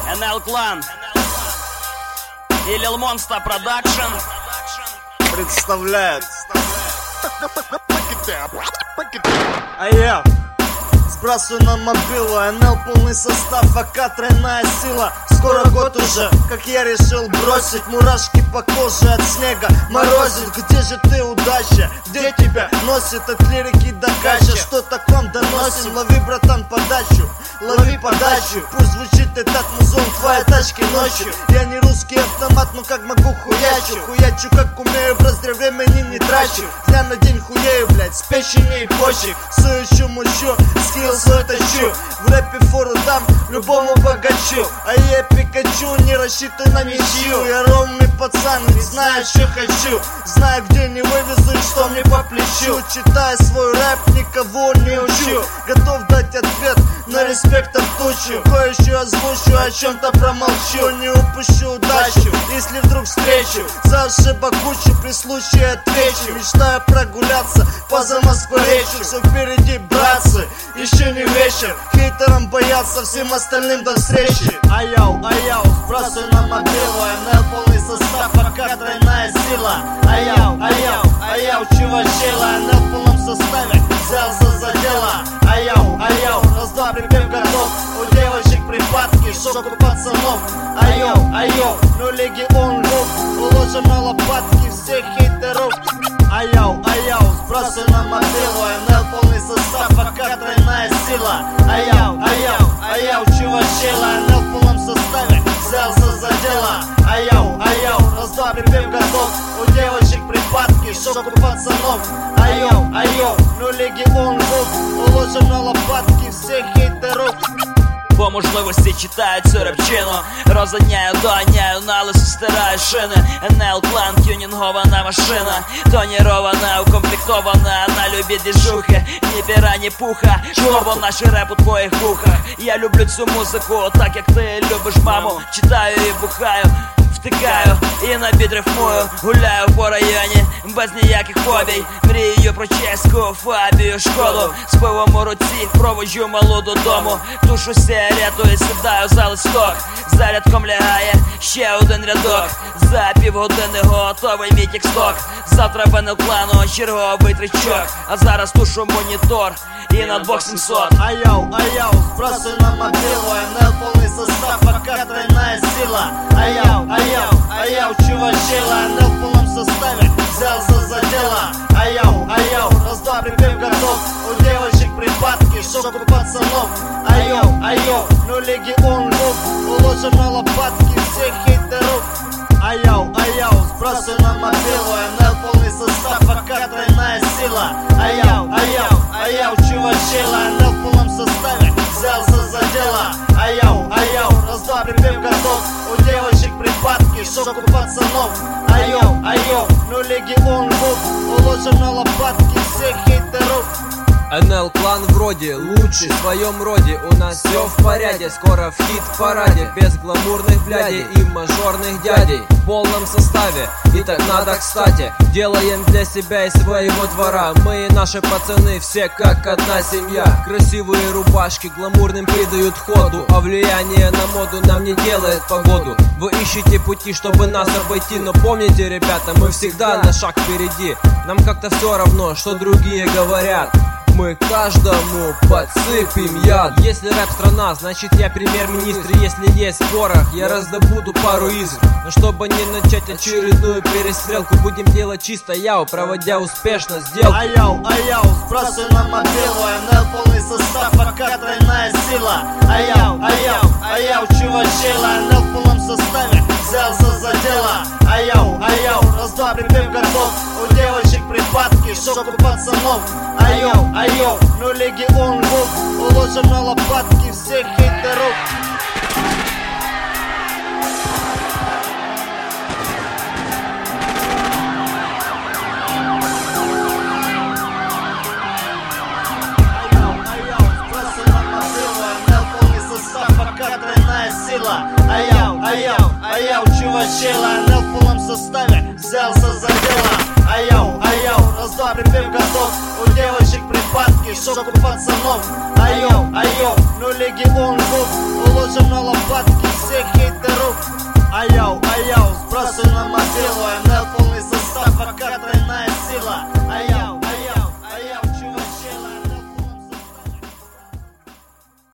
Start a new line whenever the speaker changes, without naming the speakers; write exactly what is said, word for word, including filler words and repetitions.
эн эл Clan и Lil Monsta Production
представляют. А я сбрасываю на мобилу, эн эл полный состав, АК тройная сила. Скоро год уже, как я решил бросить. Мурашки по коже от снега морозит. Где же ты, удача? Где тебя носит от лирики до кача? Что-то к вам доносим, лови, братан, подачу. Лови подачу, пусть звучит этот музон в твоей тачке ночью. Я не русский автомат, но как могу хуячу. Хуячу как умею, браздря времени не трачу. Дня на день хуею, блять, с печени и почек. Суючу, мучу, скилл свой точу. В рэпе фору дам любому богачу. А я Пикачу, не рассчитай на ничью. Я ровный пацан, не знаю, что хочу. Знаю, где не вывезу и что мне по плечу. Читая свой рэп, никого не учу. Готов дать ответ на респектов тучу. Кое-что озвучу, о чем-то промолчу. Не упущу удачу, если вдруг встречу. За ошибок кучу, при случае отвечу. Мечтаю прогуляться по Замоскворечью. Все впереди, братцы, еще не вечер. Хейтерам бояться, всем остальным до встречи. Аяу, аяу, сбрасываю на мобилу, эн эл полный состав, АК тройная сила. Аяу, аяу, аяу, чувачила, эн эл в полном составе, взялся за дело. Аяу, аяу, раз-два, припев готов. У девочек припадки, шок у пацанов. Айоу, айоу, ну легион рук. Уложим на лопатки всех хейтеров. Аяу, аяу, сбрасываю на мобилу, эн эл полный состав, АК тройная сила. Аяу, аяу, аяу, чувачила, эн эл в полном составе, взялся за дело. Аяу, аяу, раз-два, припев готов. У девочек припадки, шок у пацанов. Айоу, айоу, ну легион рук. Уложим на лопатки всех хейтеров.
По можливості читаю цю репчину, розганяю, доганяю, на лису стираю шини. ен ел Clan, тюнінгована машина, тонірована, укомплектована на любі двіжухи. Ні піра, ні пуха, чого наш реп у твоїх вухах. Я люблю цю музику, так як ти любиш маму. Читаю і бухаю, втикаю і на біт рифмую. Гуляю по районі, без ніяких фобій. Мрію про чеську фабію школу. З пивом у руці проводжу малу додому. Тушу сигарету і сідаю за листок. За рядком лягає ще один рядок. За півгодини готовий мій тексток. Завтра в ен ел Clan черговий тричок. А зараз тушу монітор і на двох сімсот.
Аяу, аяу, сбрасываю на мобилу, эн эл полный состав, АК тройная сила. Аяу, аяу, аяу, чувачила, эн эл в полном составе, взялся за дело. Аяу, аяу, раз-два, припев готов. У девочек припадки, шок у пацанов. Айоу, айоу, ну легион рук. Уложим на лопатки всех хейтеров. Аяу, аяу, сбрасываю на мобилу, эн эл полный состав, АК тройная сила. Аяу, аяу, аяу, чувачила, эн эл в полном составе, взялся за дело. Аяу, аяу, раз-два, припев готов. У девочек припадки, шок у пацанов. Айоу, айоу, ну легион рук. Уложим на лопатки всех хейтеров.
эн эл Clan вроде лучший в своем роде. У нас все в порядке, скоро в хит-параде. Без гламурных блядей и мажорных дядей. В полном составе, и так надо кстати. Делаем для себя и своего двора. Мы и наши пацаны все как одна семья. Красивые рубашки гламурным придают ходу. А влияние на моду нам не делает погоду. Вы ищете пути, чтобы нас обойти. Но помните, ребята, мы всегда на шаг впереди. Нам как-то все равно, что другие говорят. Мы каждому подсыпем яд. Если рэп страна, значит я премьер-министр. Если есть порох, я раздобуду пару искр. Но чтобы не начать очередную перестрелку, будем делать чисто яу, проводя успешно сделку.
Аяу, аяу, сбрасываю на мобилу, эн эл полный состав, АК тройная сила. Аяу, аяу, аяу, чувачила, эн эл в полном составе, взялся за дело. Аяу, аяу, раз-два, припев готов. У девочек припадки, шок у пацанов. Айоу, айоу, ну легион рук. Уложим на лопатки всех хейтеров. Аяу, аяу, аяу, чувачила, эн эл в полном составе, взялся за дело. Аяу, аяу, раз-два, припев готов. У девочек припадки, шок у пацанов. Айоу, айоу, ну легион рук. Уложим на лопатки всех Айоу,